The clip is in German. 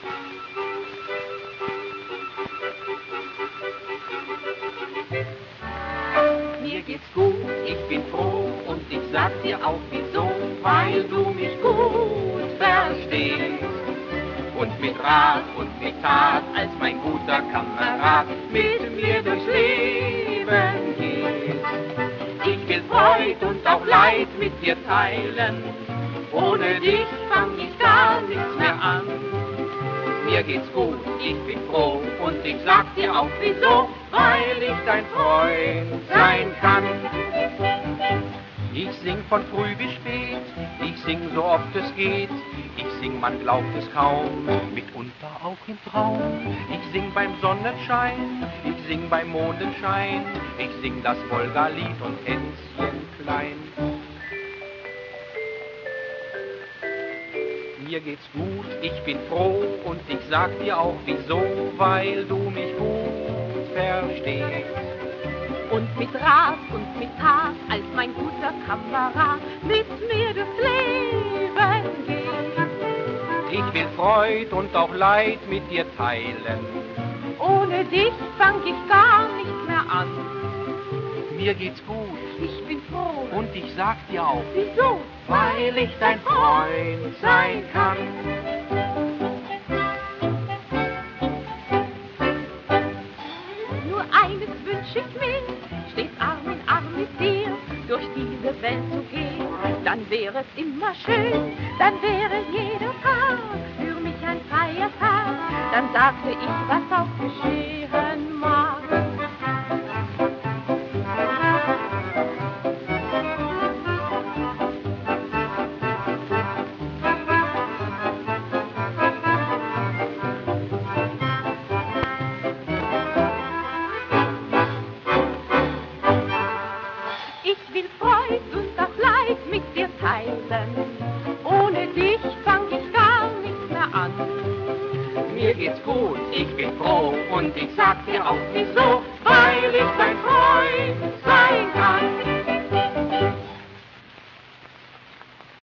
Mir geht's gut, ich bin froh und ich sag dir auch wieso, weil du mich gut verstehst und mit Rat und mit Tat als mein guter Kamerad mit mir durchs Leben gehst. Ich will Freud und auch Leid mit dir teilen, ohne dich fang ich gar nichts mehr an. Mir geht's gut, ich bin froh und ich sag dir auch wieso, weil ich dein Freund sein kann. Ich sing von früh bis spät, ich sing so oft es geht, ich sing, man glaubt es kaum, mitunter auch im Traum. Ich sing beim Sonnenschein, ich sing beim Mondenschein, ich sing das Wolga-Lied und Hänschen klein. Mir geht's gut, ich bin froh und ich sag dir auch wieso, weil du mich gut verstehst. Und mit Rat und mit Tat als mein guter Kamerad mit mir durchs Leben geht. Ich will Freud und auch Leid mit dir teilen, ohne dich fang ich gar nicht mehr an. Mir geht's gut, ich bin froh und ich sag dir auch wieso, weil ich dein Freund sein kann. Nur eines wünsch ich mir, stets Arm in Arm mit dir durch diese Welt zu gehen. Dann wäre es immer schön, dann wäre jeder Tag für mich ein freier Tag. Dann sagte ich, was auch geschehen mag. Ich will Freud und auch Leid mit dir teilen, ohne dich fang ich gar nichts mehr an. Mir geht's gut, ich bin froh und ich sag dir auch wieso,